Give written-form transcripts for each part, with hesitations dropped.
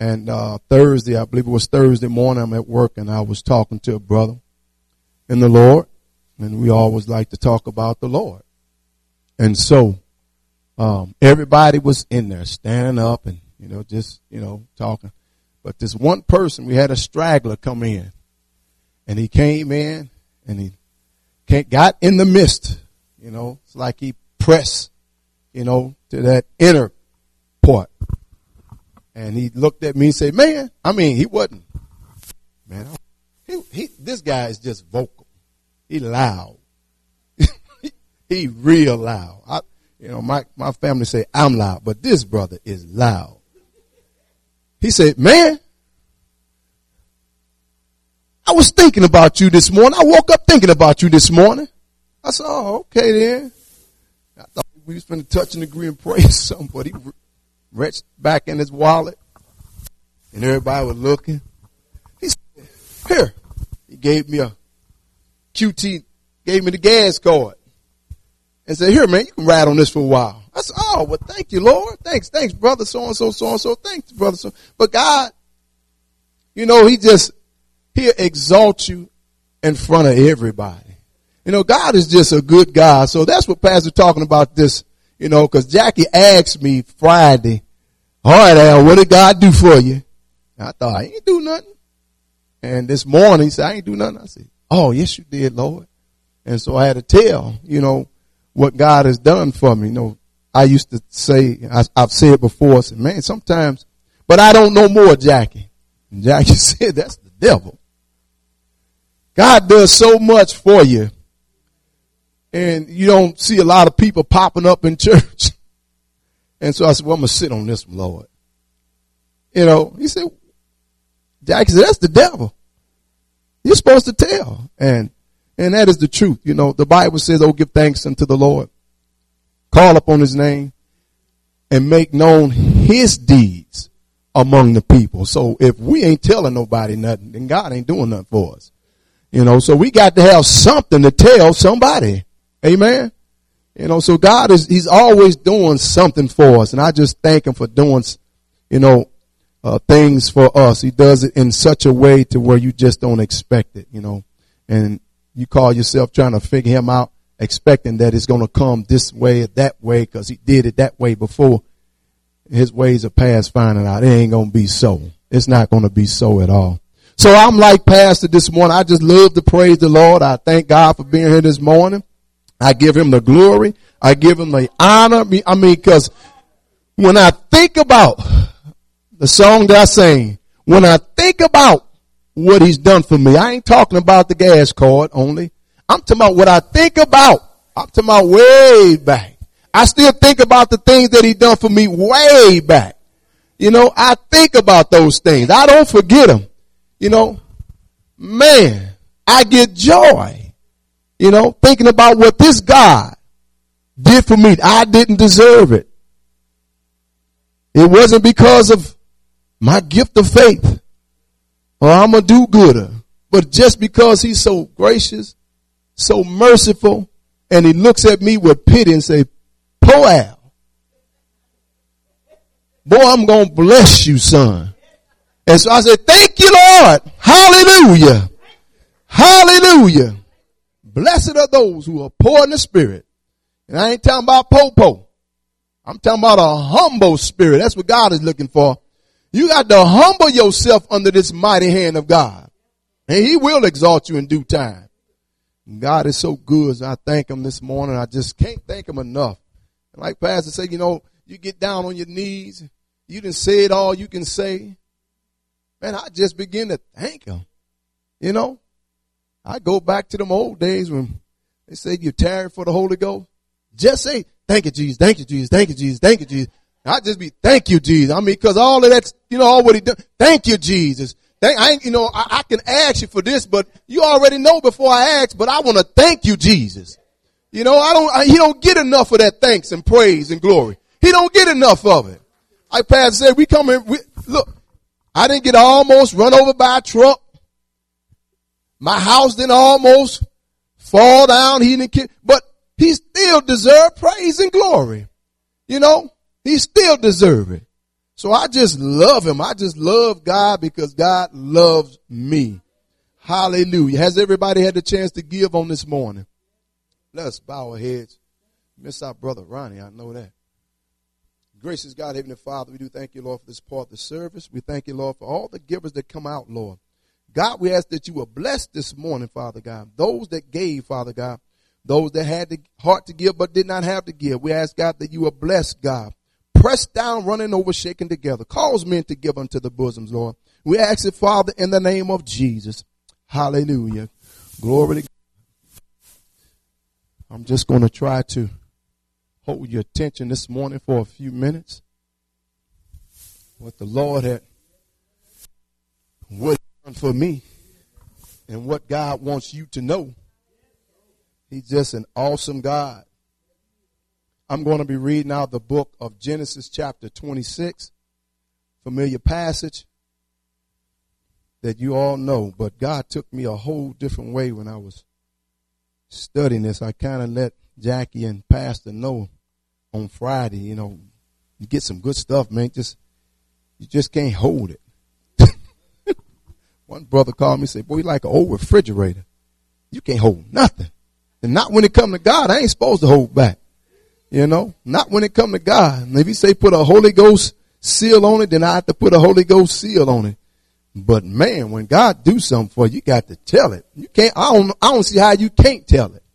And Thursday, I believe it was Thursday morning, I'm at work and I was talking to a brother in the Lord. And we always like to talk about the Lord. And so everybody was in there standing up and, just, talking. But this one person, we had a straggler come in. And he came in and he got in the midst. It's like he pressed, to that inner part. And he looked at me and said, man, he wasn't, man, this guy is just vocal. He loud. He real loud. My family say I'm loud, but this brother is loud. He said, man, I was thinking about you this morning. I woke up thinking about you this morning. I said, oh, okay then. I thought we was going to touch and agree and pray or something, but he reached back in his wallet, and everybody was looking. He said, here. He gave me a QT, gave me the gas card, and said, here, man, you can ride on this for a while. I said, oh, well, thank you, Lord. Thanks, brother, so-and-so, so-and-so. Thanks, brother. So. But God, He'll exalt you in front of everybody. God is just a good God. So that's what Pastor talking about this, because Jackie asked me Friday, all right, Al, what did God do for you? And I thought, I ain't do nothing. And this morning he said, I ain't do nothing. I said, oh, yes, you did, Lord. And so I had to tell, what God has done for me. I used to say, I've said before, I said, man, sometimes, but I don't know more, Jackie. And Jackie said, that's the devil. God does so much for you. And you don't see a lot of people popping up in church. And so I said, well, I'm going to sit on this one, Lord. He said, Jackie said, that's the devil. You're supposed to tell. And that is the truth. The Bible says, oh, give thanks unto the Lord. Call upon his name and make known his deeds among the people. So if we ain't telling nobody nothing, then God ain't doing nothing for us. So we got to have something to tell somebody. Amen. So God he's always doing something for us. And I just thank him for doing, things for us. He does it in such a way to where you just don't expect it, and you call yourself trying to figure him out, expecting that it's going to come this way or that way because he did it that way before. His ways are past finding out. It ain't going to be so. It's not going to be so at all. So I'm like Pastor this morning. I just love to praise the Lord. I thank God for being here this morning. I give him the glory. I give him the honor. Because when I think about the song that I sang, when I think about what he's done for me, I ain't talking about the gas card only. I'm talking about what I think about. I'm talking about way back. I still think about the things that he done for me way back. I think about those things. I don't forget them. Man, I get joy, thinking about what this God did for me. I didn't deserve it. It wasn't because of my gift of faith or I'm a do-gooder, but just because he's so gracious, so merciful, and he looks at me with pity and say, "Poor Al, boy, I'm going to bless you, son." And so I said, thank you, Lord. Hallelujah. Hallelujah. Blessed are those who are poor in the spirit. And I ain't talking about po-po. I'm talking about a humble spirit. That's what God is looking for. You got to humble yourself under this mighty hand of God. And he will exalt you in due time. And God is so good. So I thank him this morning. I just can't thank him enough. And like Pastor said, you get down on your knees. You done said all you can say. Man, I just begin to thank him. I go back to them old days when they say you're tired for the Holy Ghost. Just say, thank you, Jesus, thank you, Jesus, thank you, Jesus, thank you, Jesus. I just be, thank you, Jesus. Because all of that's, all what he done. Thank you, Jesus. I can ask you for this, but you already know before I ask, but I want to thank you, Jesus. He don't get enough of that thanks and praise and glory. He don't get enough of it. Like Pastor said, we come in, look, I didn't get almost run over by a truck. My house didn't almost fall down. He didn't kill, but he still deserved praise and glory. He still deserved it. So I just love him. I just love God because God loves me. Hallelujah. Has everybody had the chance to give on this morning? Let's bow our heads. Miss our brother Ronnie, I know that. Gracious God, Heavenly Father, we do thank you, Lord, for this part of the service. We thank you, Lord, for all the givers that come out, Lord. God, we ask that you will bless this morning, Father God. Those that gave, Father God. Those that had the heart to give but did not have to give. We ask, God, that you will bless, God. Pressed down, running over, shaken together. Cause men to give unto the bosoms, Lord. We ask it, Father, in the name of Jesus. Hallelujah. Glory to God. I'm just going to try to hold your attention this morning for a few minutes. What the Lord had done for me and what God wants you to know. He's just an awesome God. I'm going to be reading out the book of Genesis chapter 26, familiar passage that you all know, but God took me a whole different way when I was studying this. I kind of let Jackie and Pastor know on Friday, you get some good stuff, man. You just can't hold it. One brother called me and said, boy, you like an old refrigerator. You can't hold nothing. And not when it come to God. I ain't supposed to hold back. Not when it come to God. And if you say put a Holy Ghost seal on it, then I have to put a Holy Ghost seal on it. But man, when God do something for you, you got to tell it. You can't, I don't see how you can't tell it.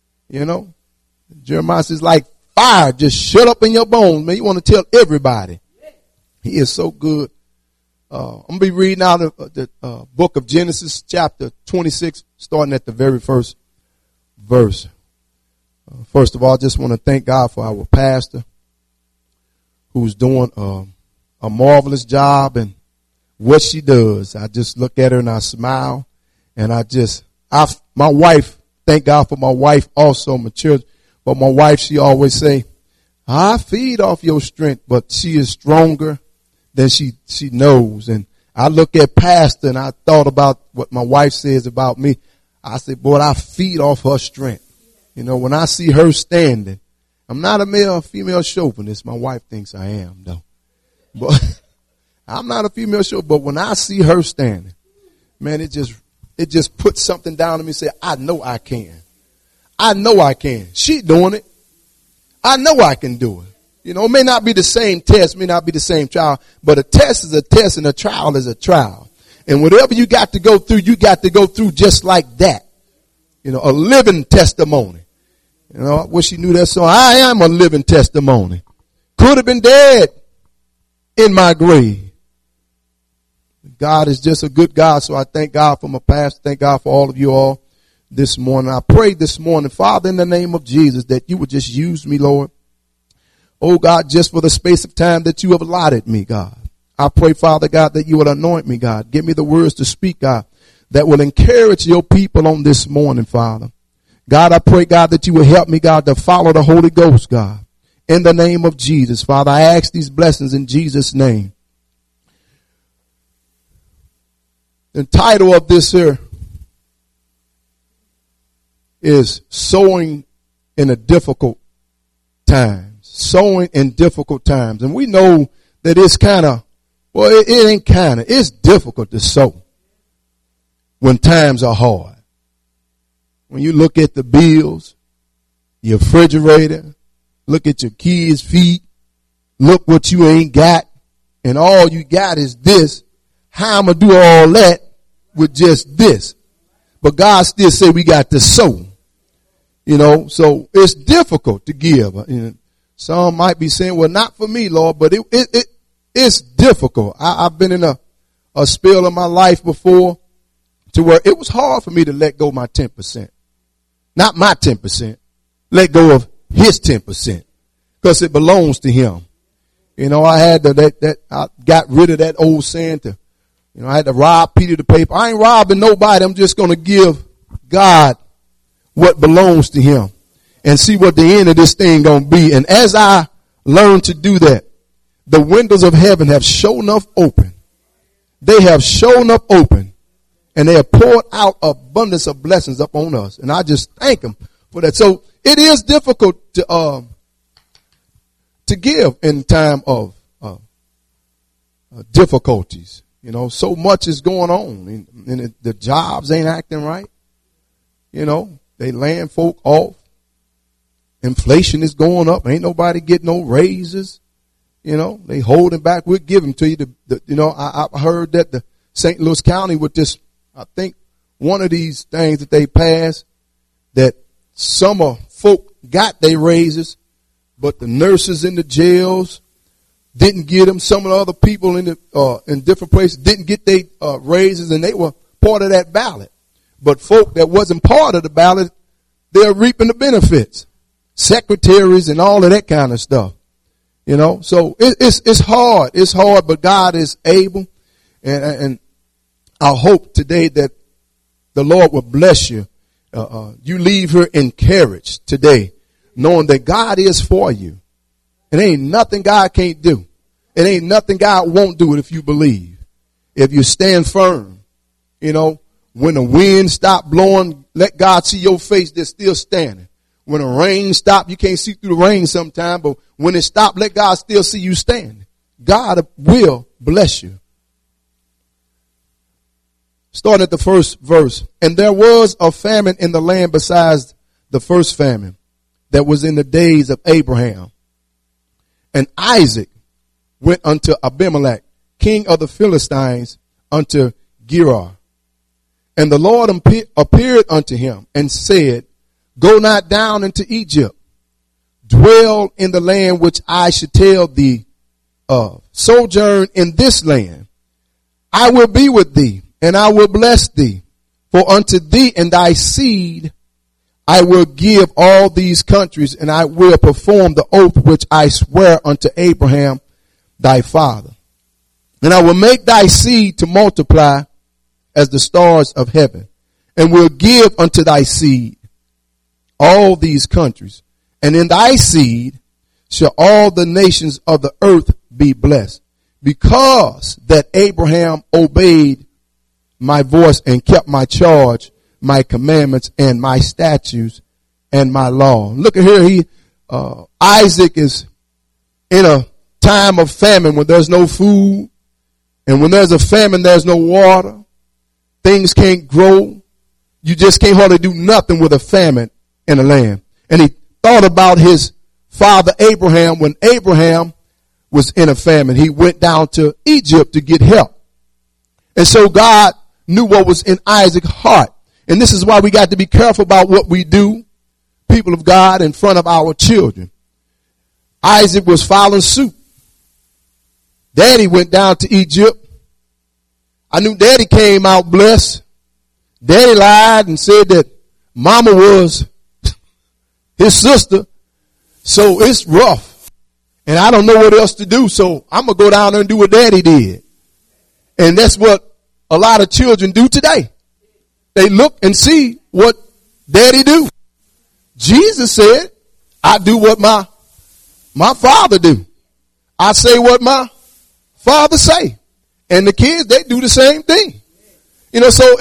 Jeremiah says like fire just shut up in your bones, man. You want to tell everybody. He is so good. I'm going to be reading out of the book of Genesis chapter 26, starting at the very first verse. First of all, I just want to thank God for our pastor who's doing a marvelous job and what she does. I just look at her and I smile, and my wife, thank God for my wife also, my church. But my wife, she always say, I feed off your strength, but she is stronger than she knows. And I look at pastor and I thought about what my wife says about me. I said, boy, I feed off her strength. When I see her standing, I'm not a male or female chauvinist. My wife thinks I am, though. But I'm not a female chauvinist. But when I see her standing, man, it just puts something down to me and say, I know I can. I know I can. She doing it. I know I can do it. It may not be the same test, may not be the same trial, but a test is a test and a trial is a trial. And whatever you got to go through, you got to go through just like that. A living testimony. I wish you knew that song. I am a living testimony. Could have been dead in my grave. God is just a good God. So I thank God for my pastor. Thank God for all of you all this morning. I pray this morning, Father, in the name of Jesus, that you would just use me, Lord. Oh God, just for the space of time that you have allotted me, God. I pray, Father God, that you would anoint me, God. Give me the words to speak, God, that will encourage your people on this morning, Father. God, I pray, God, that you will help me, God, to follow the Holy Ghost, God. In the name of Jesus, Father, I ask these blessings in Jesus' name. The title of this here is Sowing in a Difficult Times. Sowing in difficult times. And we know that it's it's difficult to sow when times are hard. When you look at the bills, your refrigerator, look at your kids' feet, look what you ain't got, and all you got is this. How I'm going to do all that with just this? But God still say we got to sow. So it's difficult to give. Some might be saying, well, not for me, Lord, but it's difficult. I've been in a spell of my life before to where it was hard for me to let go of my 10%. Not my 10%. Let go of his 10%. Because it belongs to him. I had I got rid of that old saying I had to rob Peter to pay. I ain't robbing nobody. I'm just going to give God what belongs to him and see what the end of this thing going to be. And as I learn to do that, the windows of heaven have shown up open. They have shown up open. And they have poured out abundance of blessings upon us. And I just thank him for that. So it is difficult to give in time of difficulties. You know, so much is going on, and the jobs ain't acting right. You know, they laying folk off. Inflation is going up. Ain't nobody getting no raises. You know, they holding back. We'll give them to you. You know, I heard that the St. Louis County with this, I think one of these things that they passed, that some of folk got their raises, but the nurses in the jails didn't get them. Some of the other people in different places didn't get their raises, and they were part of that ballot. But folk that wasn't part of the ballot, they're reaping the benefits. Secretaries and all of that kind of stuff. You know, so it's hard. It's hard, but God is able. And I hope today that the Lord will bless you. You leave here encouraged today, knowing that God is for you. It ain't nothing God can't do. It ain't nothing God won't do it if you believe. If you stand firm, you know, when the wind stop blowing, let God see your face that's still standing. When the rain stop, you can't see through the rain sometime, but when it stop, let God still see you standing. God will bless you. Starting at the first verse. And there was a famine in the land besides the first famine that was in the days of Abraham. And Isaac went unto Abimelech, king of the Philistines, unto Gerar. And the Lord appeared unto him and said, Go not down into Egypt. Dwell in the land which I should tell thee of. Sojourn in this land. I will be with thee, and I will bless thee. For unto thee and thy seed I will give all these countries, and I will perform the oath which I swear unto Abraham thy father. And I will make thy seed to multiply as the stars of heaven, and will give unto thy seed all these countries, and in thy seed shall all the nations of the earth be blessed, because that Abraham obeyed my voice and kept my charge, my commandments, and my statutes, and my law. Look at here, Isaac is in a time of famine when there's no food, and when there's a famine, there's no water. Things can't grow. You just can't hardly do nothing with a famine in the land. And he thought about his father Abraham. When Abraham was in a famine, he went down to Egypt to get help. And so God knew what was in Isaac's heart. And this is why we got to be careful about what we do, people of God, in front of our children. Isaac was following suit. Daddy went down to Egypt. I knew Daddy came out blessed. Daddy lied and said that Mama was his sister. So it's rough. And I don't know what else to do. So I'm going to go down there and do what Daddy did. And that's what a lot of children do today. They look and see what Daddy do. Jesus said, I do what my father do. I say what my father say. And the kids, they do the same thing. You know, so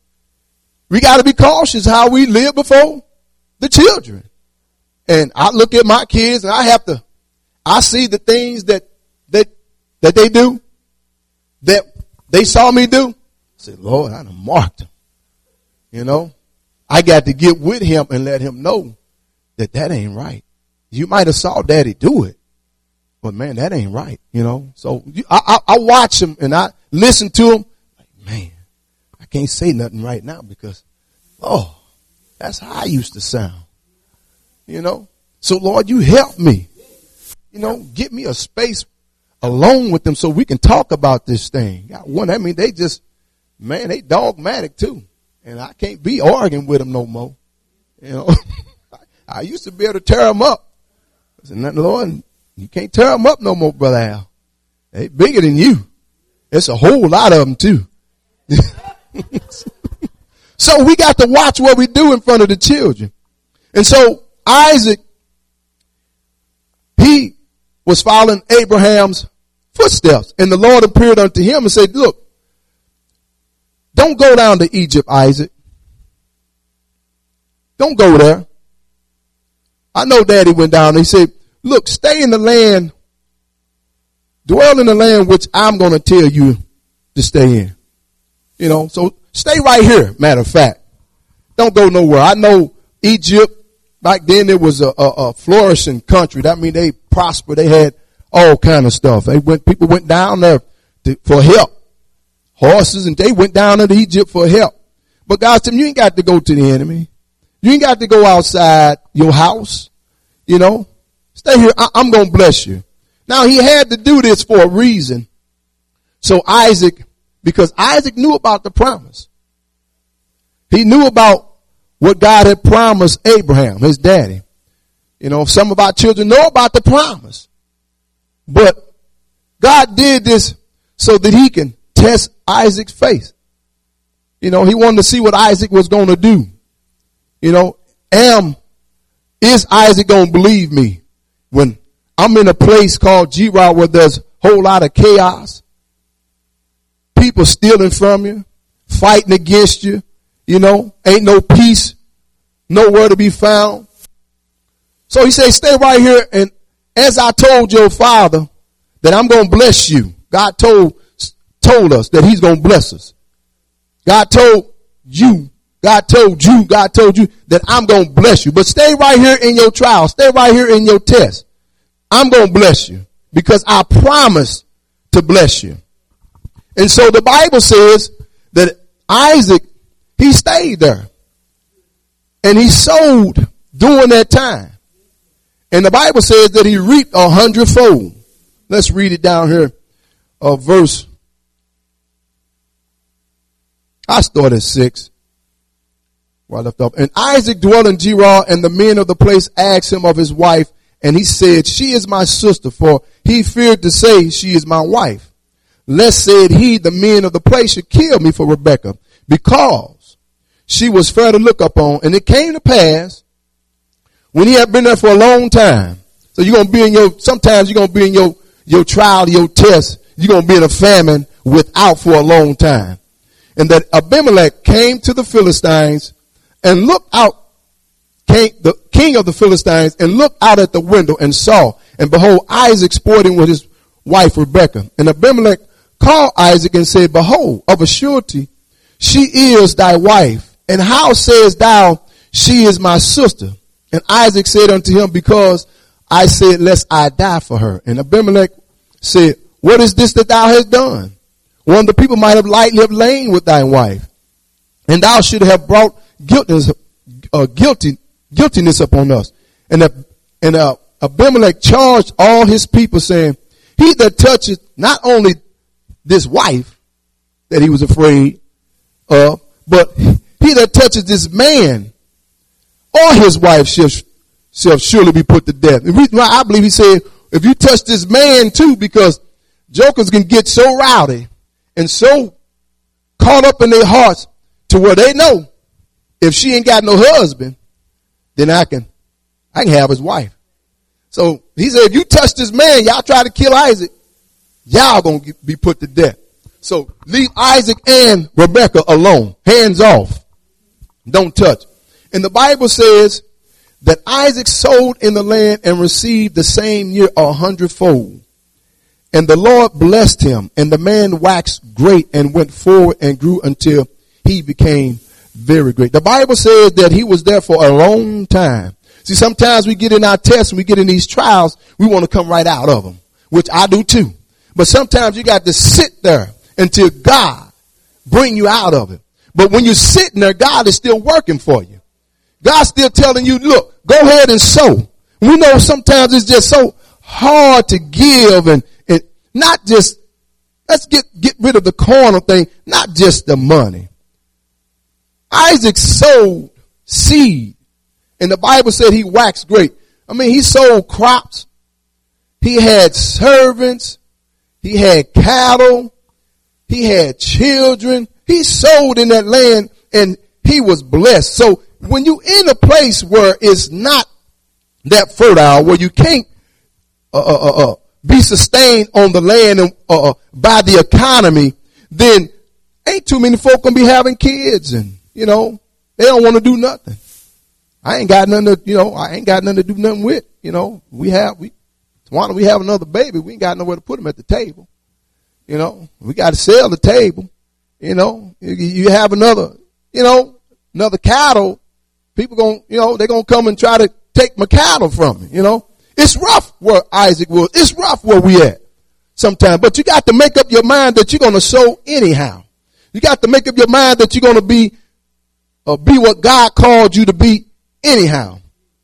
we got to be cautious how we live before the children. And I look at my kids and I see the things that they do, that they saw me do. I say, Lord, I done marked them. You know, I got to get with him and let him know that ain't right. You might have saw Daddy do it, but man, that ain't right. You know, so I watch him and I listen to him. Like, man, I can't say nothing right now because, oh, that's how I used to sound. You know, so Lord, you help me. You know, get me a space alone with them so we can talk about this thing. Got one, I mean, they dogmatic too. And I can't be arguing with them no more. You know, I used to be able to tear them up. I said, Lord, you can't tear them up no more, Brother Al. They bigger than you. It's a whole lot of them too. So we got to watch what we do in front of the children. And so Isaac, he was following Abraham's footsteps. And the Lord appeared unto him and said, look, don't go down to Egypt, Isaac. Don't go there. I know Daddy went down. He said, look, stay in the land dwell in the land which I'm going to tell you to stay in. You know, so stay right here, matter of fact. Don't go nowhere. I know Egypt, back then it was a flourishing country. That means they prospered. They had all kind of stuff. People went down there for help. Horses, and they went down into Egypt for help. But God said, you ain't got to go to the enemy. You ain't got to go outside your house. You know, stay here. I'm going to bless you. Now he had to do this for a reason. So Isaac, because Isaac knew about the promise. He knew about what God had promised Abraham, his daddy. You know, some of our children know about the promise. But God did this so that he can test Isaac's faith. You know, he wanted to see what Isaac was going to do. You know, is Isaac going to believe me when I'm in a place called Gerar where there's a whole lot of chaos? People stealing from you, fighting against you. You know, ain't no peace, nowhere to be found. So he said, stay right here. And as I told your father that I'm going to bless you, God told us that he's going to bless us. God told you that I'm going to bless you. But stay right here in your trial. Stay right here in your test. I'm going to bless you because I promised to bless you. And so the Bible says that Isaac, he stayed there. And he sowed during that time. And the Bible says that he reaped 100-fold. Let's read it down here. Verse. I started at 6. Where I left off. And Isaac dwelt in Gerar, and the men of the place asked him of his wife. And he said, she is my sister, for he feared to say she is my wife. Lest, said he, the men of the place should kill me for Rebekah, because she was fair to look upon. And it came to pass, when he had been there for a long time. So you're going to be in sometimes you're going to be in your trial, your test. You're going to be in a famine without for a long time. And that Abimelech came to the Philistines and looked out, the king of the Philistines, and looked out at the window and saw, and behold, Isaac sporting with his wife Rebekah. And Abimelech called Isaac and said, behold, of a surety, she is thy wife. And how sayest thou, she is my sister? And Isaac said unto him, because I said, lest I die for her. And Abimelech said, what is this that thou hast done? One of the people might have lightly have lain with thy wife, and thou should have brought guiltiness upon us. And Abimelech charged all his people, saying, he that toucheth not only this wife that he was afraid of, but he that touches this man or his wife shall surely be put to death. The reason why I believe he said, if you touch this man too, because jokers can get so rowdy and so caught up in their hearts to where they know if she ain't got no husband, then I can have his wife. So he said, if you touch this man, y'all try to kill Isaac, y'all gonna be put to death. So leave Isaac and Rebekah alone, hands off. Don't touch. And the Bible says that Isaac sowed in the land and received the same year 100-fold. And the Lord blessed him, and the man waxed great and went forward and grew until he became very great. The Bible says that he was there for a long time. See, sometimes we get in our tests and we get in these trials, we want to come right out of them, which I do too. But sometimes you got to sit there until God bring you out of it. But when you're sitting there, God is still working for you. God's still telling you, look, go ahead and sow. We know sometimes it's just so hard to give and not just, let's get rid of the carnal thing, not just the money. Isaac sowed seed, and the Bible said he waxed great. I mean, he sold crops. He had servants. He had cattle. He had children. He sowed in that land, and he was blessed. So when you in a place where it's not that fertile, where you can't be sustained on the land and by the economy, then ain't too many folk gonna be having kids, and they don't want to do nothing. I ain't got nothing to do nothing with. We why don't we have another baby? We ain't got nowhere to put him at the table. You know, we got to sell the table. You know, you have another, you know, another cattle. People going, you know, they're going to come and try to take my cattle from me. You know, it's rough where Isaac was. It's rough where we at sometimes, but you got to make up your mind that you're going to sow anyhow. You got to make up your mind that you're going to be what God called you to be anyhow.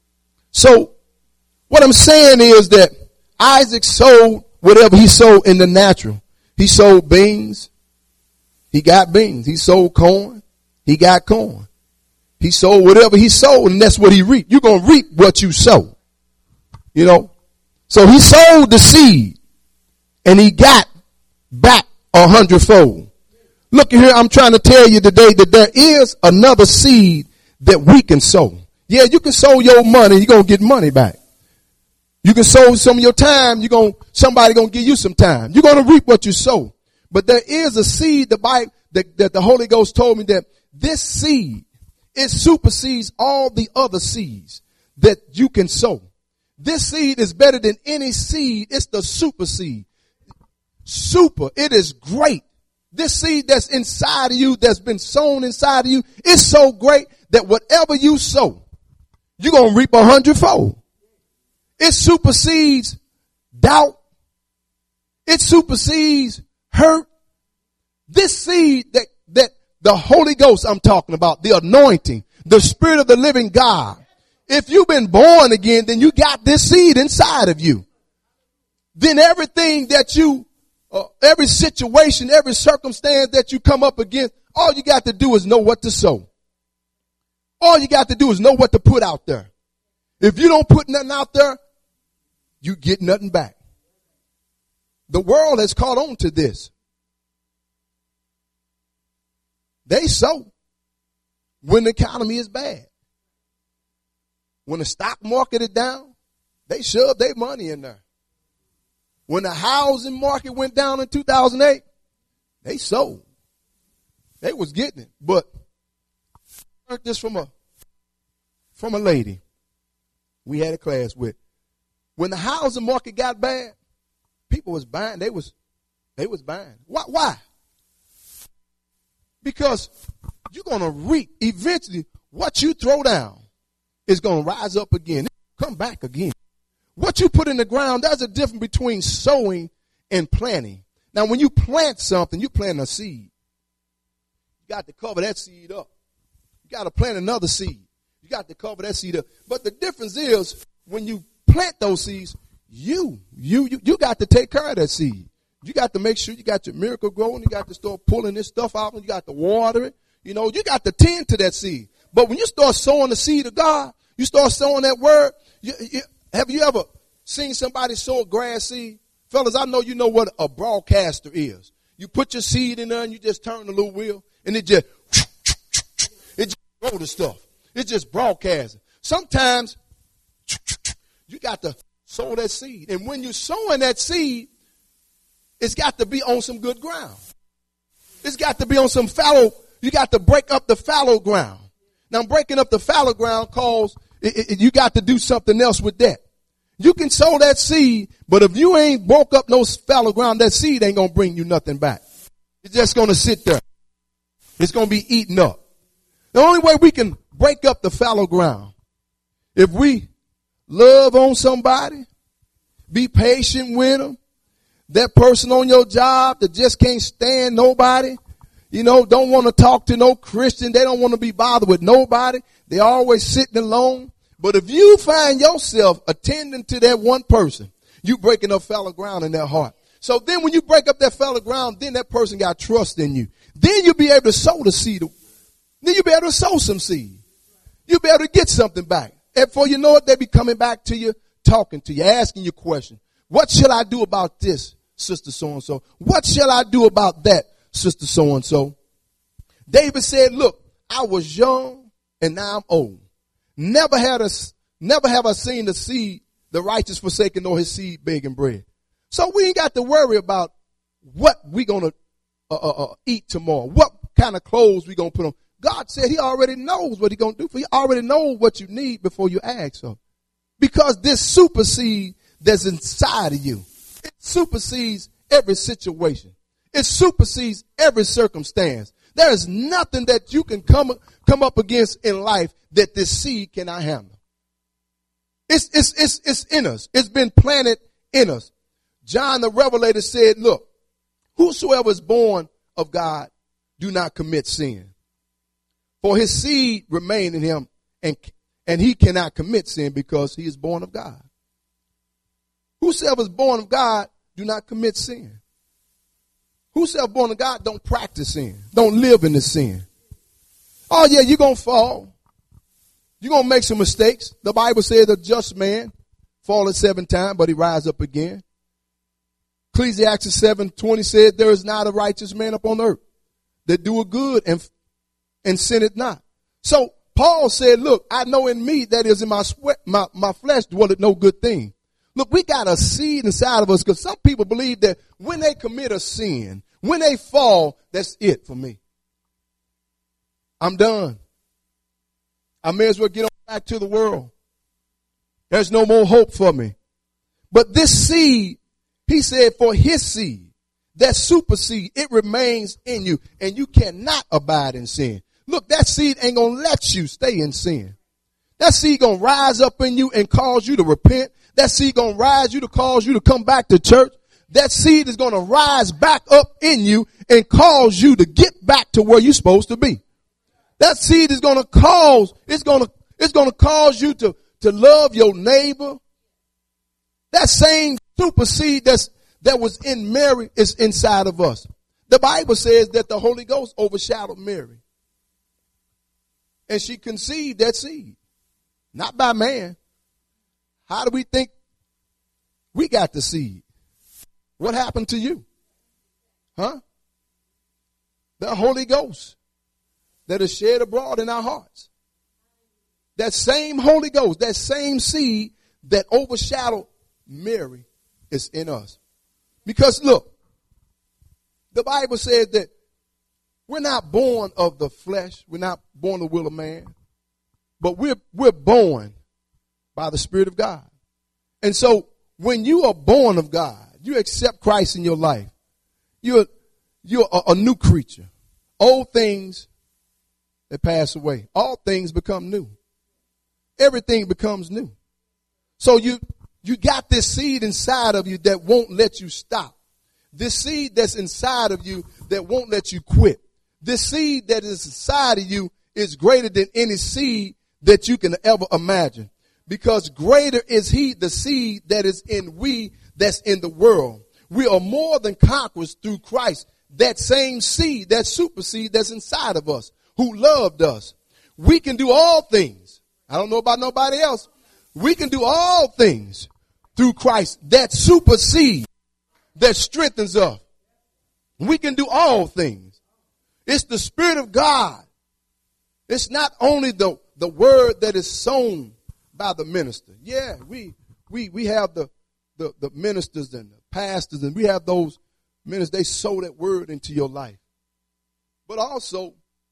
So what I'm saying is that Isaac sowed whatever he sowed in the natural. He sowed beans. He got beans. He sowed corn. He got corn. He sowed whatever he sowed, and that's what he reaped. You're going to reap what you sow. You know? So he sowed the seed, and he got back 100-fold. Look here, I'm trying to tell you today that there is another seed that we can sow. Yeah, you can sow your money, you're going to get money back. You can sow some of your time, somebody going to give you some time. You're going to reap what you sow. But there is a seed that the Holy Ghost told me that this seed, it supersedes all the other seeds that you can sow. This seed is better than any seed. It's the super seed. Super. It is great. This seed that's inside of you, that's been sown inside of you, is so great that whatever you sow, you're going to reap 100-fold. It supersedes doubt. It supersedes hurt. This seed that the Holy Ghost I'm talking about, the anointing, the Spirit of the living God. If you've been born again, then you got this seed inside of you. Then everything that every situation, every circumstance that you come up against, all you got to do is know what to sow. All you got to do is know what to put out there. If you don't put nothing out there, you get nothing back. The world has caught on to this. They sow when the economy is bad. When the stock market is down, they shove their money in there. When the housing market went down in 2008, they sold. They was getting it. But I heard this from a lady we had a class with. When the housing market got bad, people was buying. They was buying. Why? Because you're going to reap. Eventually, what you throw down is going to rise up again. Come back again. What you put in the ground, there's a difference between sowing and planting. Now, when you plant something, you plant a seed. You got to cover that seed up. You got to plant another seed. You got to cover that seed up. But the difference is when you plant those seeds, you got to take care of that seed. You got to make sure you got your miracle growing. You got to start pulling this stuff out. You got to water it. You know, you got to tend to that seed. But when you start sowing the seed of God, you start sowing that word. Have you ever seen somebody sow a grass seed? Fellas, I know you know what a broadcaster is. You put your seed in there and you just turn the little wheel and it just grow the stuff. It's just broadcasting. Sometimes you got to sow that seed. And when you're sowing that seed, it's got to be on some good ground. It's got to be on some fallow. You got to break up the fallow ground. Now, breaking up the fallow ground calls, you got to do something else with that. You can sow that seed, but if you ain't broke up no fallow ground, that seed ain't going to bring you nothing back. It's just going to sit there. It's going to be eaten up. The only way we can break up the fallow ground, if we love on somebody, be patient with them, that person on your job that just can't stand nobody, don't want to talk to no Christian. They don't want to be bothered with nobody. They always sitting alone. But if you find yourself attending to that one person, you breaking up fallow ground in their heart. So then when you break up that fallow ground, then that person got trust in you. Then you'll be able to sow the seed. Then you'll be able to sow some seed. You'll be able to get something back. And before you know it, they'll be coming back to you, talking to you, asking you questions. What shall I do about this, sister so-and-so? What shall I do about that, sister so-and-so? David said, look, I was young and now I'm old. Never have I seen the righteous forsaken nor his seed begging bread. So we ain't got to worry about what we gonna eat tomorrow. What kind of clothes we gonna put on. God said he already knows what he gonna do for you. He already knows what you need before you ask him. Because this super seed that's inside of you. It supersedes every situation. It supersedes every circumstance. There is nothing that you can come up against in life that this seed cannot handle. It's in us. It's been planted in us. John the Revelator said, look, whosoever is born of God do not commit sin. For his seed remain in him, and he cannot commit sin because he is born of God. Whosoever is born of God do not commit sin. Whosoever born of God don't practice sin. Don't live in the sin. Oh yeah, you're going to fall. You're going to make some mistakes. The Bible says a just man falleth 7 times, but he rise up again. Ecclesiastes 7:20 said, there is not a righteous man upon earth that doeth good and sinneth not. So Paul said, look, I know in me, that is in my flesh, dwelleth no good thing. Look, we got a seed inside of us, because some people believe that when they commit a sin, when they fall, that's it for me. I'm done. I may as well get on back to the world. There's no more hope for me. But this seed, he said, for his seed, that super seed, it remains in you, and you cannot abide in sin. Look, that seed ain't going to let you stay in sin. That seed going to rise up in you and cause you to repent. That seed going to rise you to cause you to come back to church. That seed is going to rise back up in you and cause you to get back to where you're supposed to be. That seed is going to cause, it's going to cause you to love your neighbor. That same super seed that was in Mary is inside of us. The Bible says that the Holy Ghost overshadowed Mary. And she conceived that seed. Not by man. How do we think we got the seed? What happened to you? Huh? The Holy Ghost that is shed abroad in our hearts. That same Holy Ghost, that same seed that overshadowed Mary is in us. Because look, the Bible says that we're not born of the flesh. We're not born of the will of man. But we're born by the Spirit of God. And so when you are born of God, you accept Christ in your life. You're a new creature. Old things that pass away. All things become new. Everything becomes new. So you got this seed inside of you that won't let you stop. This seed that's inside of you that won't let you quit. This seed that is inside of you is greater than any seed that you can ever imagine. Because greater is he, the seed that is in we, that's in the world. We are more than conquerors through Christ. That same seed, that super seed that's inside of us, who loved us. We can do all things. I don't know about nobody else. We can do all things through Christ. That super seed that strengthens us. We can do all things. It's the Spirit of God. It's not only the word that is sown by the minister. Yeah, we have the ministers and the pastors, and we have those ministers, they sow that word into your life. But also,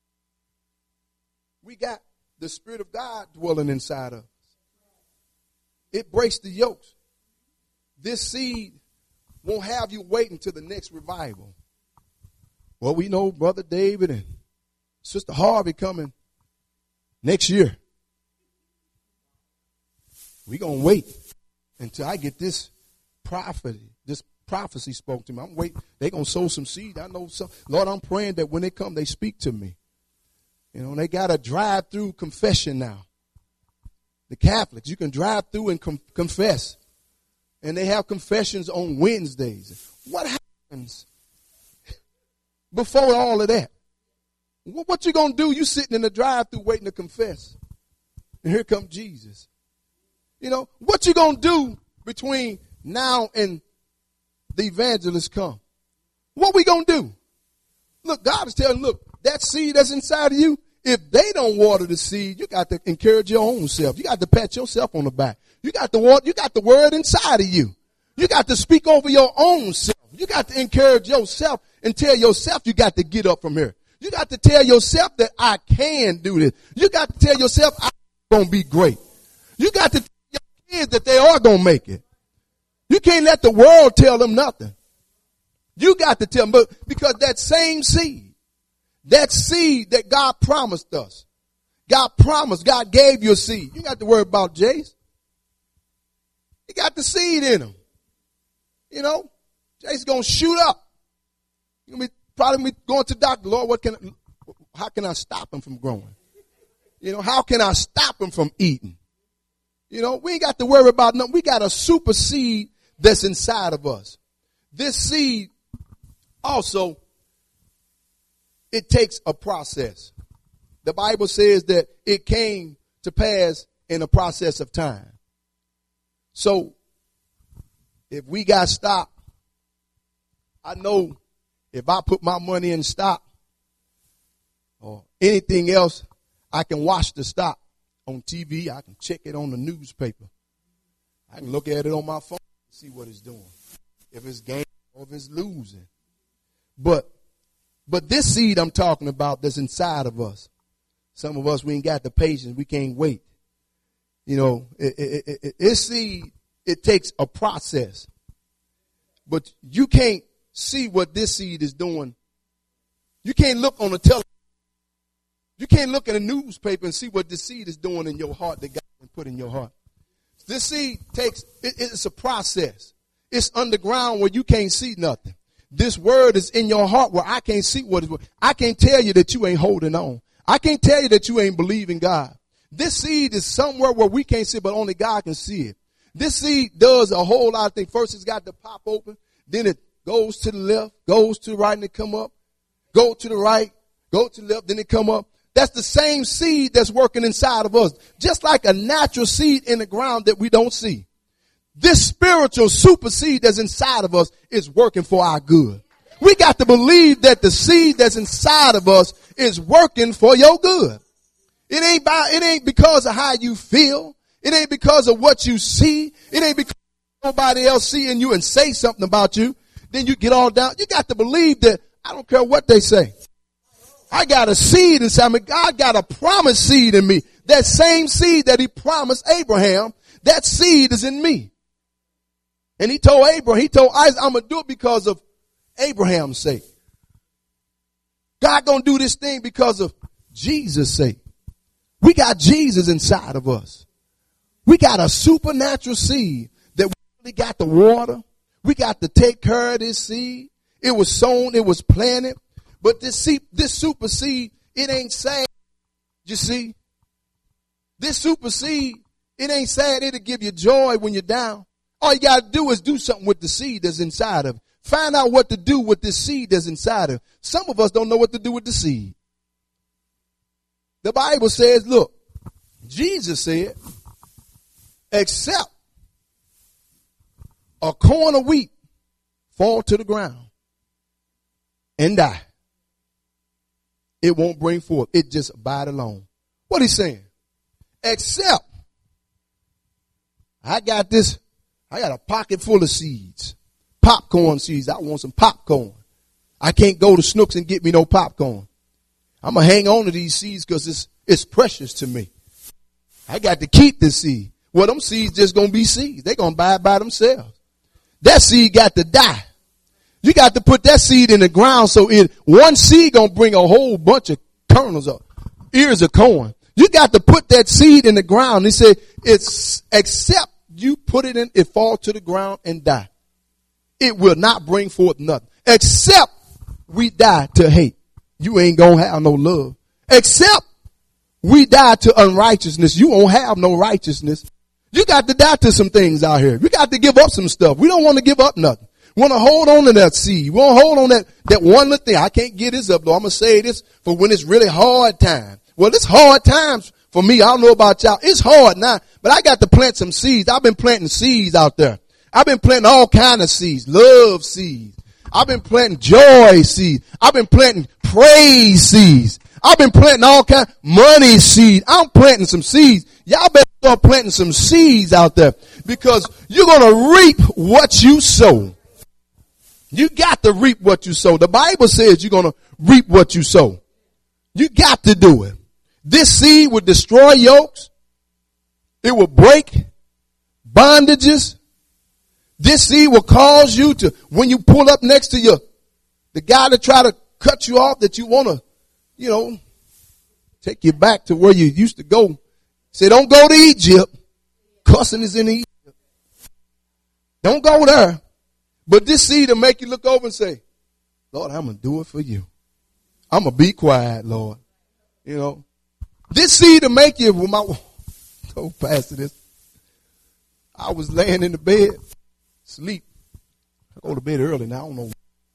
we got the Spirit of God dwelling inside of us. It breaks the yokes. This seed won't have you waiting till the next revival. Well, we know Brother David and Sister Harvey coming next year. We're going to wait until I get this prophecy spoke to me. I'm waiting. They're going to sow some seed. I know some. Lord, I'm praying that when they come, they speak to me. You know, they got a drive-through confession now. The Catholics, you can drive through and confess. And they have confessions on Wednesdays. What happens before all of that? What you going to do? You sitting in the drive-through waiting to confess. And here comes Jesus. You know, what you going to do between now and the evangelists come? What we going to do? Look, God is telling, look, that seed that's inside of you, if they don't water the seed, you got to encourage your own self. You got to pat yourself on the back. You got the word inside of you. You got to speak over your own self. You got to encourage yourself and tell yourself you got to get up from here. You got to tell yourself that I can do this. You got to tell yourself I'm going to be great. You got to tell your kids that they are going to make it. You can't let the world tell them nothing. You got to tell them, but because that same seed that God promised us, God gave you a seed. You got to worry about Jace. He got the seed in him. You know, Jace going to shoot up. You're going to probably be going to the doctor. Lord, how can I stop him from growing? You know, how can I stop him from eating? You know, we ain't got to worry about nothing. We got a super seed that's inside of us. This seed also, it takes a process. The Bible says that it came to pass in a process of time. So if we got stock, I know if I put my money in stock or anything else, I can watch the stock on TV. I can check it on the newspaper. I can look at it on my phone and see what it's doing. If it's gaining or if it's losing. But this seed I'm talking about that's inside of us. Some of us, we ain't got the patience. We can't wait. You know, this seed, it takes a process. But you can't see what this seed is doing. You can't look on the television. You can't look at a newspaper and see what this seed is doing in your heart that God can put in your heart. This seed it's a process. It's underground where you can't see nothing. This word is in your heart where I can't see what is. I can't tell you that you ain't holding on. I can't tell you that you ain't believing God. This seed is somewhere where we can't see, but only God can see it. This seed does a whole lot of things. First, it's got to pop open. Then it goes to the left, goes to the right, and it come up. Go to the right, go to the left, then it come up. That's the same seed that's working inside of us. Just like a natural seed in the ground that we don't see. This spiritual super seed that's inside of us is working for our good. We got to believe that the seed that's inside of us is working for your good. It ain't because of how you feel. It ain't because of what you see. It ain't because nobody else seeing you and say something about you. Then you get all down. You got to believe that I don't care what they say. I got a seed inside me. God got a promised seed in me. That same seed that he promised Abraham, that seed is in me. And he told Isaac, I'm going to do it because of Abraham's sake. God going to do this thing because of Jesus' sake. We got Jesus inside of us. We got a supernatural seed that we really got to water. We got to take care of this seed. It was sown, it was planted. But this super seed, it ain't sad. You see? This super seed, it ain't sad. It'll give you joy when you're down. All you got to do is do something with the seed that's inside of it. Find out what to do with this seed that's inside of it. Some of us don't know what to do with the seed. The Bible says, look, Jesus said, except a corn of wheat fall to the ground and die, it won't bring forth. It just abide alone. What he's saying? Except I got a pocket full of seeds. Popcorn seeds. I want some popcorn. I can't go to Snooks and get me no popcorn. I'm going to hang on to these seeds because it's precious to me. I got to keep this seed. Well, them seeds just going to be seeds. They're going to buy it by themselves. That seed got to die. You got to put that seed in the ground so one seed going to bring a whole bunch of kernels up, ears of corn. You got to put that seed in the ground. He said, it's except you put it in, it fall to the ground and die. It will not bring forth nothing. Except we die to hate. You ain't going to have no love. Except we die to unrighteousness. You won't have no righteousness. You got to die to some things out here. We got to give up some stuff. We don't want to give up nothing. We want to hold on to that seed. We want to hold on that one little thing. I can't get this up though. I'm going to say this for when it's really hard time. Well, it's hard times for me. I don't know about y'all. It's hard now, but I got to plant some seeds. I've been planting seeds out there. I've been planting all kind of seeds, love seeds. I've been planting joy seeds. I've been planting praise seeds. I've been planting all kind of money seeds. I'm planting some seeds. Y'all better start planting some seeds out there because you're going to reap what you sow. You got to reap what you sow. The Bible says you're going to reap what you sow. You got to do it. This seed will destroy yokes. It will break bondages. This seed will cause you to, when you pull up next to the guy that try to cut you off, that you want to, take you back to where you used to go. Say, don't go to Egypt. Cussing is in Egypt. Don't go there. But this seed will make you look over and say, Lord, I'm going to do it for you. I'm going to be quiet, Lord. This seed will make you, don't pass this. I was laying in the bed, sleep. I go to bed early now, I don't know.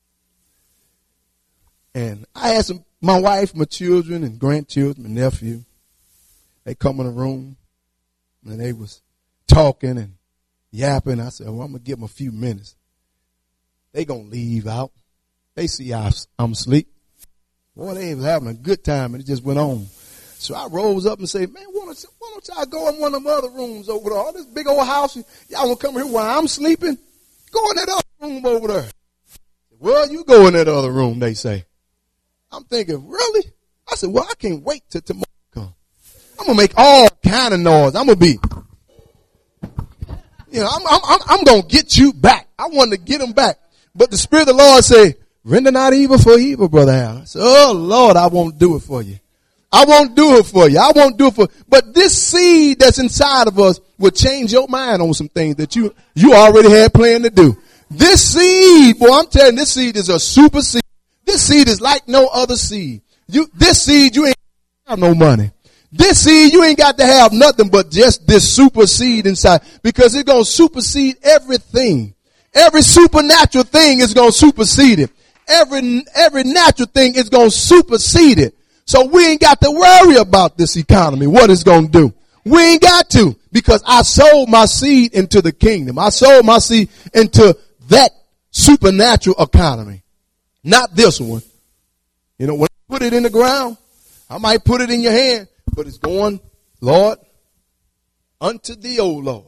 And I asked my wife, my children and grandchildren, my nephew. They come in the room and they was talking and yapping. I said, well, I'm going to give them a few minutes. They going to leave out. They see I'm asleep. Boy, they was having a good time and it just went on. So I rose up and said, man, why don't y'all go in one of them other rooms over there? All this big old house, y'all want to come here while I'm sleeping? Go in that other room over there. Well, you go in that other room, they say. I'm thinking, really? I said, well, I can't wait till tomorrow comes. I'm going to make all kind of noise. I'm going to be, I'm going to get you back. I wanted to get them back. But the Spirit of the Lord said, render not evil for evil, Brother Al. I said, oh, Lord, I won't do it for you. I won't do it for you. I won't do it for, but this seed that's inside of us will change your mind on some things that you already had planned to do. This seed, boy, I'm telling you, this seed is a super seed. This seed is like no other seed. This seed, you ain't have no money. This seed, you ain't got to have nothing but just this super seed inside, because it's going to supersede everything. Every supernatural thing is going to supersede it. Every natural thing is going to supersede it. So we ain't got to worry about this economy, what it's going to do. We ain't got to, because I sold my seed into the kingdom. I sold my seed into that supernatural economy. Not this one. When I put it in the ground, I might put it in your hand, but it's going, Lord, unto thee, O Lord.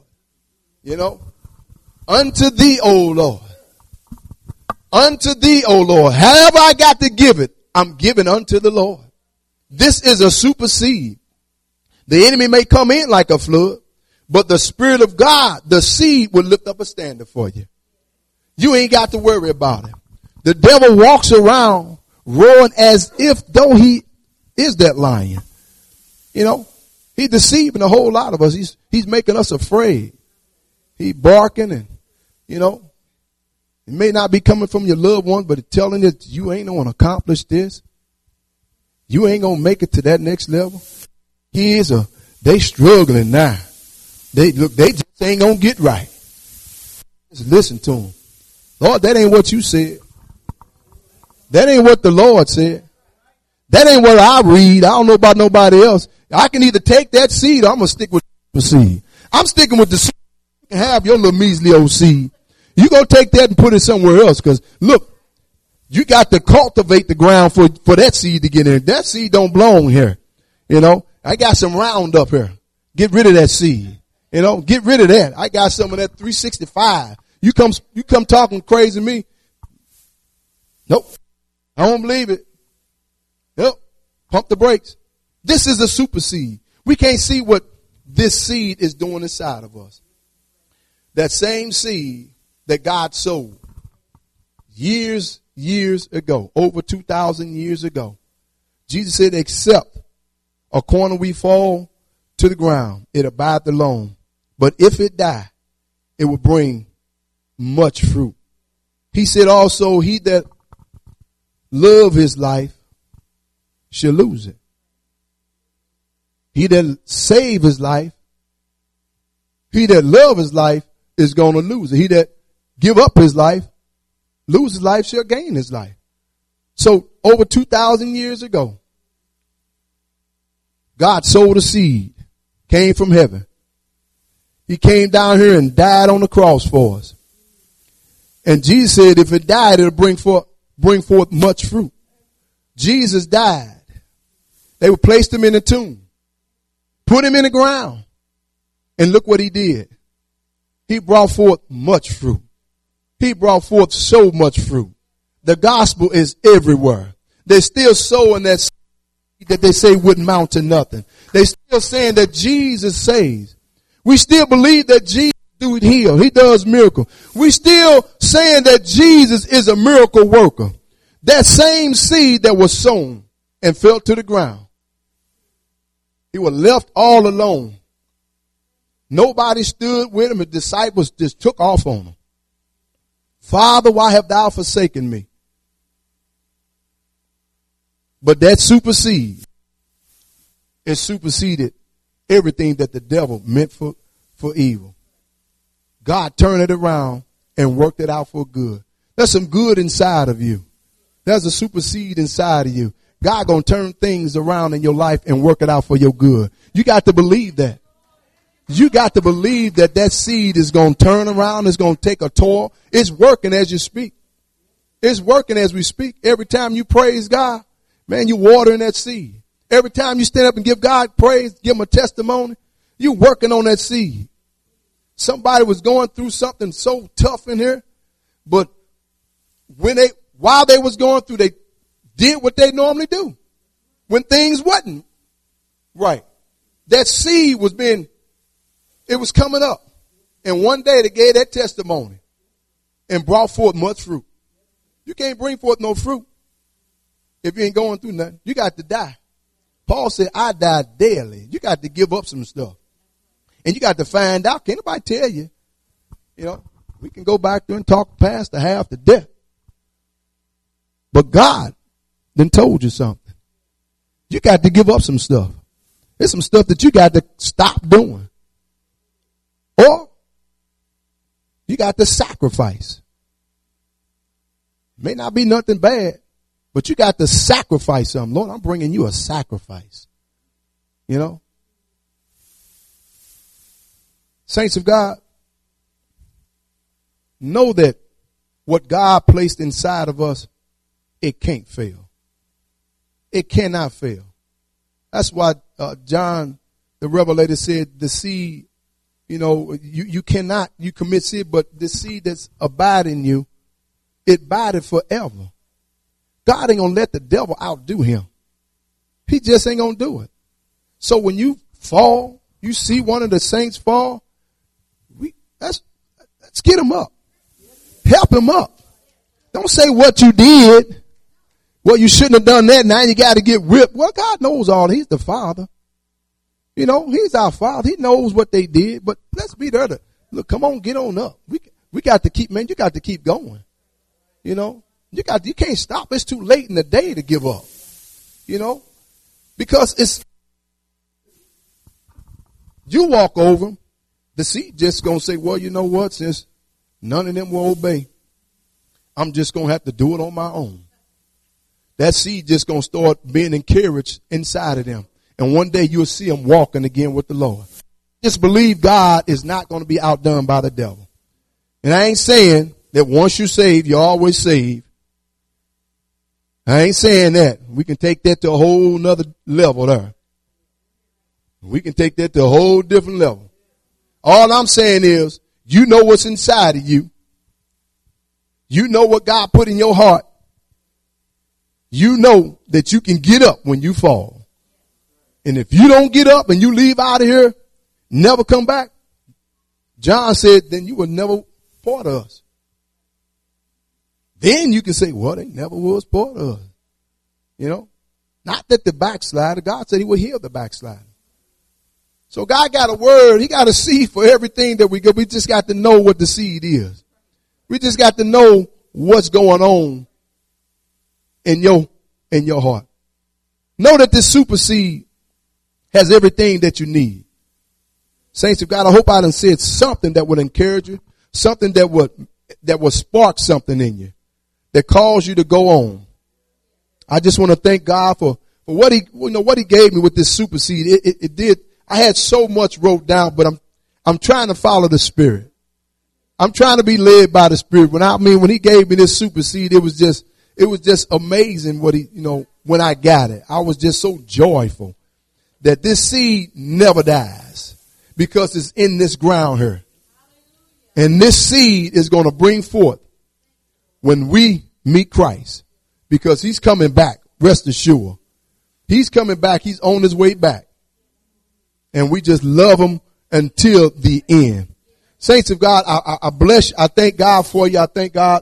Unto thee, O Lord. Unto thee, O Lord. However I got to give it, I'm giving unto the Lord. This is a super seed. The enemy may come in like a flood, but the Spirit of God, the seed, will lift up a standard for you. You ain't got to worry about it. The devil walks around roaring as if though he is that lion. He's deceiving a whole lot of us. He's making us afraid. He's barking and, it may not be coming from your loved one, but it's telling you you ain't going to accomplish this. You ain't going to make it to that next level. They struggling now. They just ain't going to get right. Just listen to them. Lord, that ain't what you said. That ain't what the Lord said. That ain't what I read. I don't know about nobody else. I can either take that seed or I'm going to stick with the seed. I'm sticking with the seed. You can have your little measly old seed. You go take that and put it somewhere else, because look, you got to cultivate the ground for that seed to get in. That seed don't belong here. I got some Roundup here. Get rid of that seed. Get rid of that. I got some of that 365. You come talking crazy to me. Nope. I don't believe it. Nope. Pump the brakes. This is a super seed. We can't see what this seed is doing inside of us. That same seed that God sowed years ago, over 2,000 years ago. Jesus said, except a corner we fall to the ground, it abide alone. But if it die, it will bring much fruit. He said also, he that love his life shall lose it. He that save his life, he that love his life is going to lose it. He that give up his life, lose his life, shall gain his life. So over 2,000 years ago, God sowed a seed, came from heaven. He came down here and died on the cross for us. And Jesus said if it died, it'll bring forth much fruit. Jesus died. They would place him in a tomb, put him in the ground, and look what he did. He brought forth much fruit. He brought forth so much fruit. The gospel is everywhere. They're still sowing that seed that they say wouldn't mount to nothing. They're still saying that Jesus saves. We still believe that Jesus do heal. He does miracle. We still saying that Jesus is a miracle worker. That same seed that was sown and fell to the ground. He was left all alone. Nobody stood with him. His disciples just took off on him. Father, why have thou forsaken me? But that superseed, it superseded everything that the devil meant for evil. God turned it around and worked it out for good. There's some good inside of you. There's a supersede inside of you. God gonna turn things around in your life and work it out for your good. You got to believe that. You got to believe that that seed is going to turn around. It's going to take a toil. It's working as you speak. It's working as we speak. Every time you praise God, man, you're watering that seed. Every time you stand up and give God praise, give him a testimony, you're working on that seed. Somebody was going through something so tough in here, but while they was going through, they did what they normally do. When things wasn't right, that seed it was coming up. And one day they gave that testimony and brought forth much fruit. You can't bring forth no fruit if you ain't going through nothing. You got to die. Paul said, I die daily. You got to give up some stuff. And you got to find out. Can't nobody tell you. You know, we can go back there and talk past the half to death. But God then told you something. You got to give up some stuff. There's some stuff that you got to stop doing. Or you got to sacrifice. May not be nothing bad, but you got to sacrifice something. Lord, I'm bringing you a sacrifice. You know? Saints of God, know that what God placed inside of us, it can't fail. It cannot fail. That's why John the Revelator said the seed, you know, you commit sin, but the seed that's abiding you, it abided forever. God ain't gonna let the devil outdo him. He just ain't gonna do it. So when you fall, you see one of the saints fall, let's get him up. Help him up. Don't say what you did. Well, you shouldn't have done that. Now you got to get whipped. Well, God knows all. He's the Father. You know, he's our Father. He knows what they did, but let's be there to look. Come on, get on up. We got to keep, man. You got to keep going. You know, you can't stop. It's too late in the day to give up. You know, because you walk over them, the seed just gonna say, well, you know what? Since none of them will obey, I'm just gonna have to do it on my own. That seed just gonna start being encouraged inside of them. And one day you'll see them walking again with the Lord. Just believe God is not going to be outdone by the devil. And I ain't saying that once you're saved, you're always saved. I ain't saying that. We can take that to a whole nother level there. We can take that to a whole different level. All I'm saying is, you know what's inside of you. You know what God put in your heart. You know that you can get up when you fall. And if you don't get up and you leave out of here, never come back, John said, then you were never part of us. Then you can say, well, they never was part of us. You know, not that the backslider, God said he would heal the backslider. So God got a word. He got a seed for everything that we go. We just got to know what the seed is. We just got to know what's going on in your heart. Know that this super seed has everything that you need. Saints of God, I hope I done said something that would encourage you, something that would spark something in you, that calls you to go on. I just want to thank God for what he gave me with this super seed. It did. I had so much wrote down, but I'm trying to follow the Spirit. I'm trying to be led by the Spirit. When he gave me this super seed, it was just amazing when I got it. I was just so joyful that this seed never dies because it's in this ground here. And this seed is going to bring forth when we meet Christ, because he's coming back. Rest assured. He's coming back. He's on his way back. And we just love him until the end. Saints of God, I bless you. I thank God for you. I thank God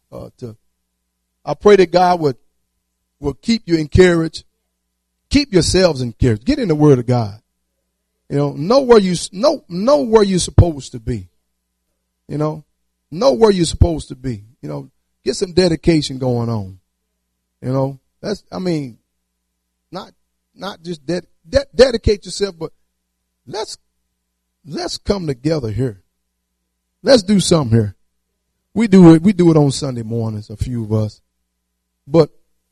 I pray that God will keep you encouraged. Keep yourselves encouraged. Get in the Word of God. You know where you're supposed to be. You know where you're supposed to be. You know, get some dedication going on. You know, not just dedicate yourself, but let's come together here. Let's do something here. We do it on Sunday mornings, a few of us. But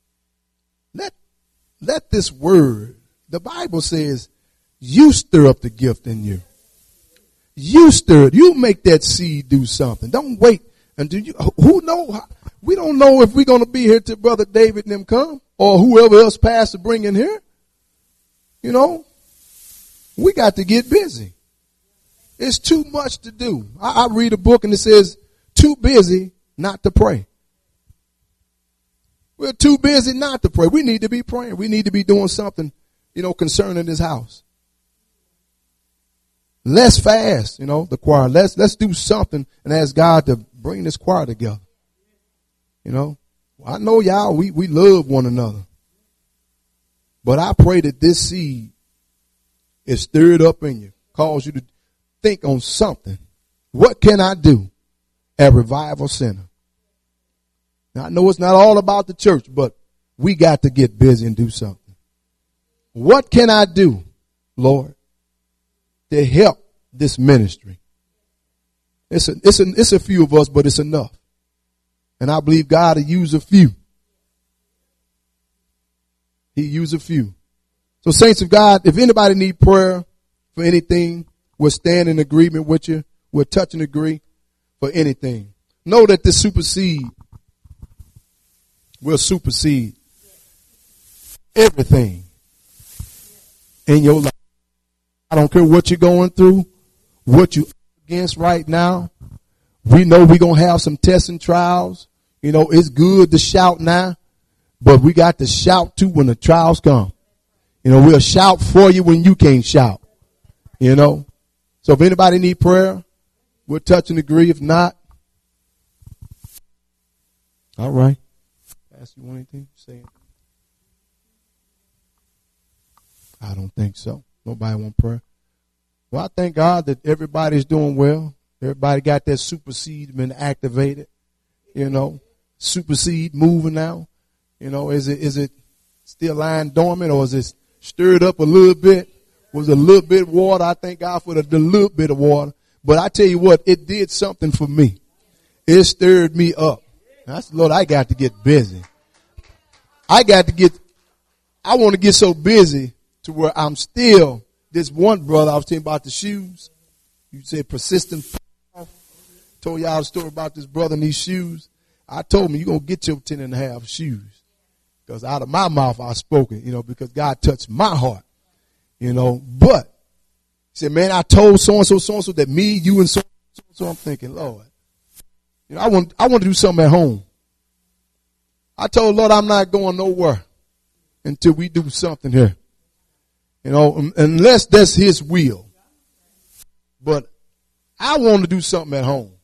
let this word, the Bible says, you stir up the gift in you. You stir it. You make that seed do something. Don't wait until we don't know if we're going to be here till Brother David and them come or whoever else pastor bring in here. You know, we got to get busy. It's too much to do. I read a book and it says, too busy not to pray. We're too busy not to pray. We need to be praying. We need to be doing something, concerning this house. Let's fast, the choir. Let's do something and ask God to bring this choir together. I know y'all, we love one another. But I pray that this seed is stirred up in you, cause you to think on something. What can I do at Revival Center? Now, I know it's not all about the church, but we got to get busy and do something. What can I do, Lord, to help this ministry? It's a few of us, but it's enough. And I believe God will use a few. He used a few. So saints of God, if anybody need prayer for anything, we'll stand in agreement with you. We'll touch and agree for anything. Know that this supersede will supersede everything in your life. I don't care what you're going through, what you're against right now. We know we're going to have some tests and trials. It's good to shout now, but we got to shout too when the trials come. We'll shout for you when you can't shout. So if anybody need prayer, we'll touch and agree. If not, all right. Ask you anything? Say it. I don't think so. Nobody want prayer. Well, I thank God that everybody's doing well. Everybody got that super seed been activated. Super seed moving now. Is it still lying dormant or is it stirred up a little bit? Was a little bit of water. I thank God for the little bit of water. But I tell you what, it did something for me. It stirred me up. That's Lord, I got to get busy. I want to get so busy to where I'm still, this one brother, I was telling about the shoes. You said persistent. Told y'all a story about this brother and these shoes. I told him, you're going to get your 10 and a half shoes. Because out of my mouth I spoke it, because God touched my heart. But he said, man, I told so-and-so that me, you, and so-and-so. I'm thinking, Lord, I want to do something at home. I told Lord, I'm not going nowhere until we do something here. Unless that's his will. But I want to do something at home.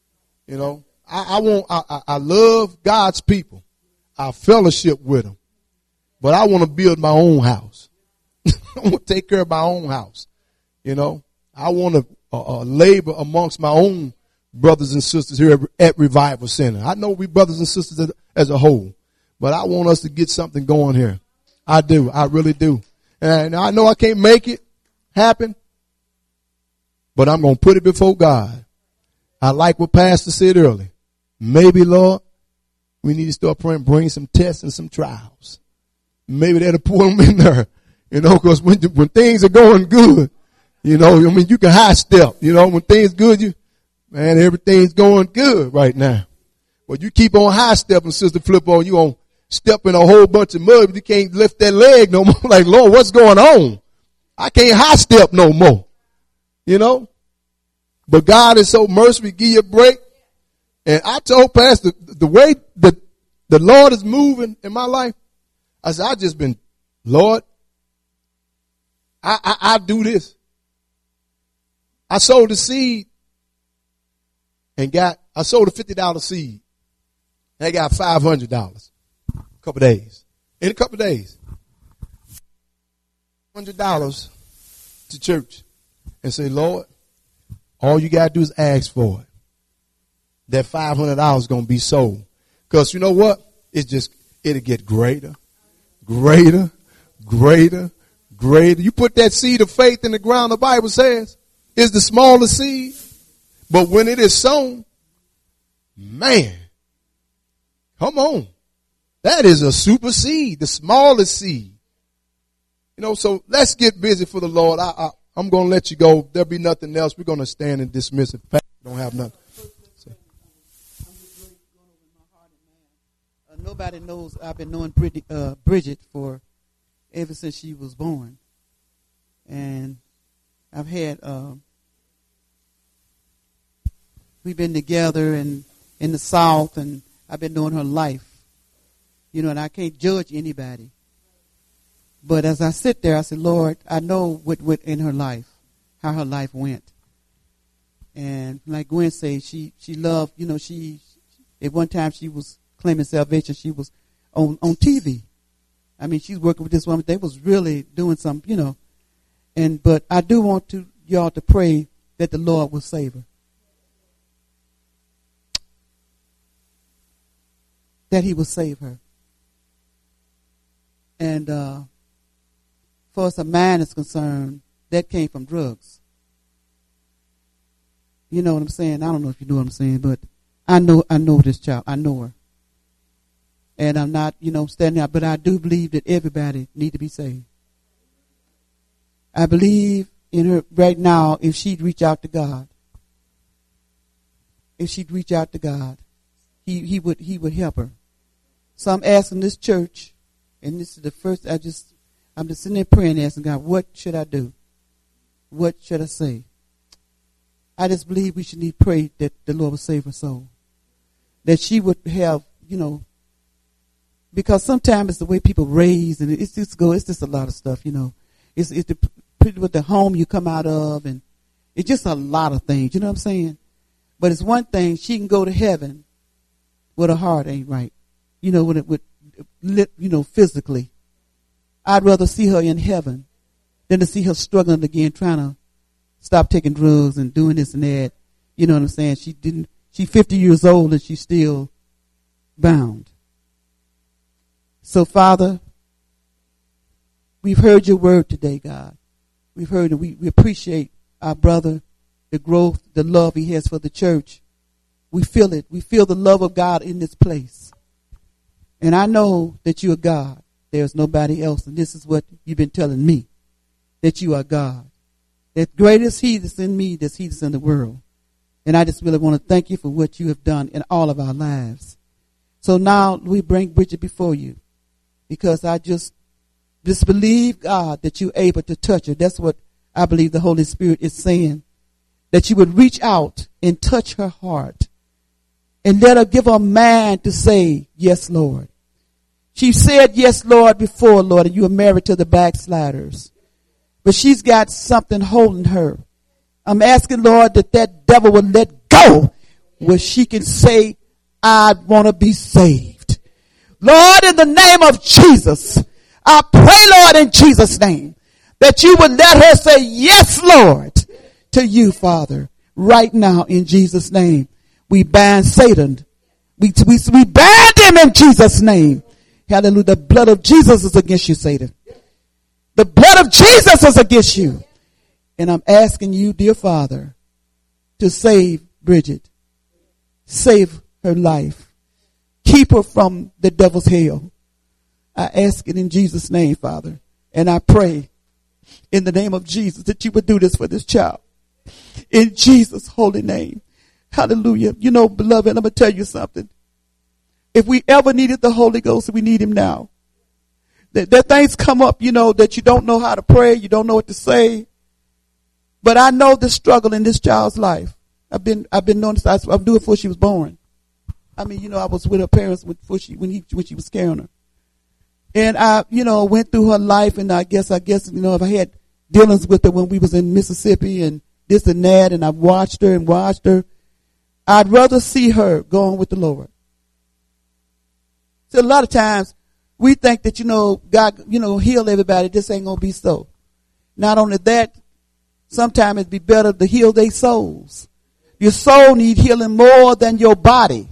I love God's people. I fellowship with them. But I want to build my own house. I want to take care of my own house. I want to labor amongst my own brothers and sisters here at Revival Center. I know we brothers and sisters as a whole, but I want us to get something going here. I do. I really do. And I know I can't make it happen, but I'm going to put it before God. I like what Pastor said earlier. Maybe, Lord, we need to start praying, bring some tests and some trials. Maybe that'll pull them in there, because when things are going good, you can high step, when things good, man, everything's going good right now. But you keep on high stepping, Sister Flippo, you on step in a whole bunch of mud, but you can't lift that leg no more. Like, Lord, what's going on? I can't high step no more, But God is so merciful, give you a break. And I told Pastor, the way that the Lord is moving in my life, I said, I just been, Lord, I do this. I sowed the seed and I sold a $50 seed. And I got $500 in a couple of days. $100 to church and say, Lord, all you got to do is ask for it. That $500 is going to be sold. Because you know what? It'll get greater, greater, greater, greater. You put that seed of faith in the ground, the Bible says, is the smallest seed. But when it is sown, man, come on. That is a super seed, the smallest seed. So let's get busy for the Lord. I'm going to let you go. There'll be nothing else. We're going to stand and dismiss it. Don't have nothing. Nobody knows I've been knowing Bridget for ever since she was born. And I've had, we've been together in the South, and I've been knowing her life. And I can't judge anybody. But as I sit there, I said, Lord, I know what in her life, how her life went. And like Gwen said, she loved, at one time she was claiming salvation. She was on TV. I mean, she's working with this woman. They was really doing something, but I do want y'all to pray that the Lord will save her. That he will save her. And, far as her mind is concerned, that came from drugs. You know what I'm saying? I don't know if you know what I'm saying, but I know this child. I know her. And I'm not, standing out, but I do believe that everybody need to be saved. I believe in her right now. If she'd reach out to God, he would help her. So I'm asking this church, and this is the first, I'm just sitting there praying, asking God, what should I do? What should I say? I just believe we should need to pray that the Lord will save her soul. That she would have, because sometimes it's the way people raise, and it's just a lot of stuff, It's with the home you come out of, and it's just a lot of things, you know what I'm saying? But it's one thing, she can go to heaven, but her heart ain't right, physically. I'd rather see her in heaven than to see her struggling again, trying to stop taking drugs and doing this and that. You know what I'm saying? She's 50 years old and she's still bound. So, Father, we've heard your word today, God. We've heard and we appreciate our brother, the growth, the love he has for the church. We feel it. We feel the love of God in this place. And I know that you are God. There's nobody else. And this is what you've been telling me, that you are God. That greater is he that's in me, that's he that's in the world. And I just really want to thank you for what you have done in all of our lives. So now we bring Bridget before you, because I just believe, God, that you're able to touch her. That's what I believe the Holy Spirit is saying, that you would reach out and touch her heart and let her give her mind to say, yes, Lord. She said, yes, Lord, before, Lord, and you were married to the backsliders. But she's got something holding her. I'm asking, Lord, that devil will let go where she can say, I want to be saved. Lord, in the name of Jesus, I pray, Lord, in Jesus' name, that you would let her say, yes, Lord, to you, Father, right now in Jesus' name. We bind Satan. We bind him in Jesus' name. Hallelujah. The blood of Jesus is against you, Satan. The blood of Jesus is against you. And I'm asking you, dear Father, to save Bridget. Save her life. Keep her from the devil's hell. I ask it in Jesus' name, Father. And I pray in the name of Jesus that you would do this for this child. In Jesus' holy name. Hallelujah. Beloved, I'm going to tell you something. If we ever needed the Holy Ghost, we need him now. That things come up, that you don't know how to pray, you don't know what to say. But I know the struggle in this child's life. I've been knowing this. I'm doing it before she was born. I mean, I was with her parents when she was carrying her. And I, went through her life, and I guess, if I had dealings with her when we was in Mississippi and this and that, and I watched her. I'd rather see her going with the Lord. So a lot of times we think that, God, heal everybody. This ain't going to be so. Not only that, sometimes it'd be better to heal their souls. Your soul need healing more than your body.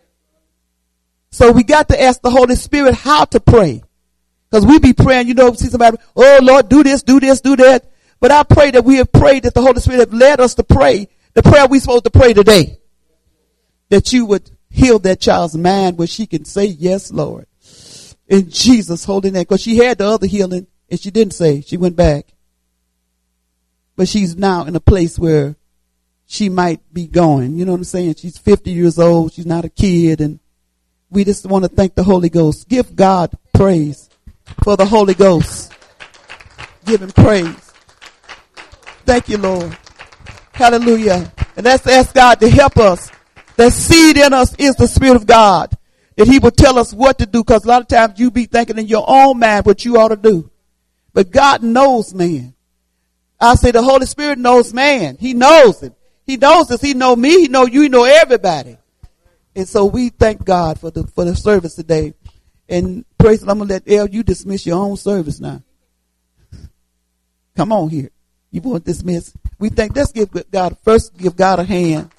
So we got to ask the Holy Spirit how to pray. Because we be praying, see somebody, oh Lord, do this, do this, do that. But I pray that we have prayed, that the Holy Spirit have led us to pray the prayer we're supposed to pray today. That you would heal that child's mind where she can say, yes, Lord. In Jesus' holy name. Because she had the other healing and she didn't say. She went back. But she's now in a place where she might be going. You know what I'm saying? She's 50 years old. She's not a kid. And we just want to thank the Holy Ghost. Give God praise for the Holy Ghost. Give him praise. Thank you, Lord. Hallelujah. And let's ask God to help us. That seed in us is the Spirit of God. That he will tell us what to do. Because a lot of times you be thinking in your own mind what you ought to do. But God knows man. I say the Holy Spirit knows man. He knows him. He knows us. He know me. He know you. He know everybody. And so we thank God for the service today. And praise the Lord. I'm going to let you dismiss your own service now. Come on here. You want to dismiss? We think, let's give God a hand.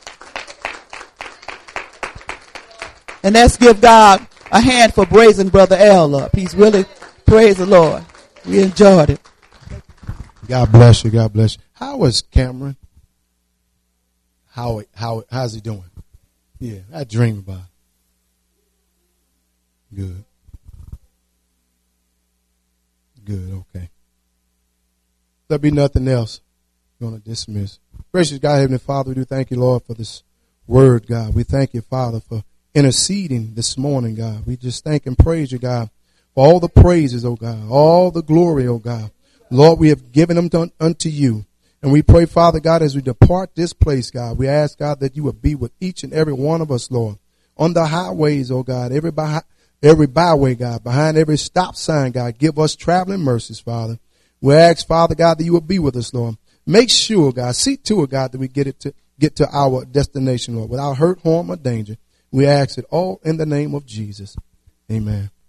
And let's give God a hand for raising Brother Al up. He's really, praise the Lord. We enjoyed it. God bless you. God bless you. How is Cameron? How's he doing? Yeah, I dream about it. Good. Good, okay. There'll be nothing else. I'm going to dismiss. Gracious God, Heavenly Father, we do thank you, Lord, for this word, God. We thank you, Father, for interceding this morning, God. We just thank and praise you, God, for all the praises, oh God, all the glory, oh God. Lord, we have given them unto you. And we pray, Father God, as we depart this place, God, we ask, God, that you would be with each and every one of us, Lord, on the highways, oh God, every byway, God, behind every stop sign, God, give us traveling mercies, Father. We ask, Father God, that you would be with us, Lord. Make sure, God, see to it, God, that we get to our destination, Lord, without hurt, harm, or danger. We ask it all in the name of Jesus. Amen.